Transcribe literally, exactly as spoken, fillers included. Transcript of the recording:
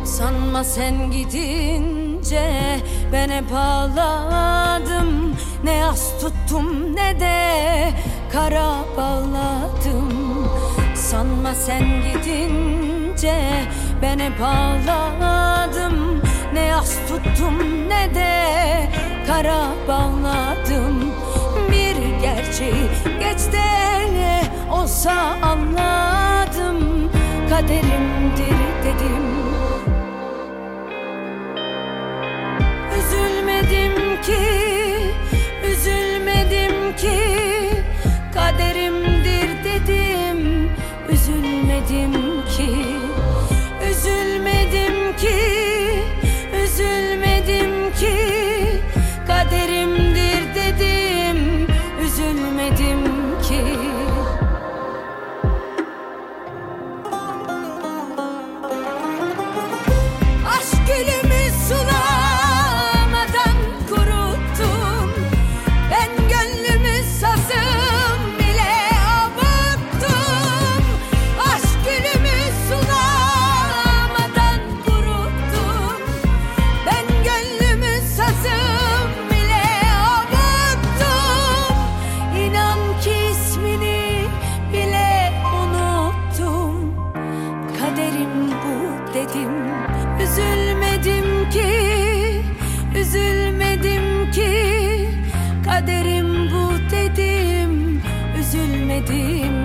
Sanma sen gidince ben hep ağladım. Ne yas tuttum ne de kara bağladım. Sanma sen gidince ben hep ağladım. Ne yas tuttum ne de kara bağladım. Bir gerçeği geç de olsa anladım. Kaderimdir dedim. Üzülmedim ki, üzülmedim ki, kaderimdir dedim. Üzülmedim ki, üzülmedim ki, üzülmedim ki, kaderimdir dedim. Üzülmedim ki. Aşk gülümü sulamadan kuruttum. Ben gönlümü sazım bile avuttum. Aşk gülümü sulamadan kuruttum. Ben gönlümü sazım bile avuttum. İnan ki ismini bile unuttum. Kaderim bu dedim. Üzülmedim ki, üzülmedim ki, kaderim bu dedim. Üzülmedim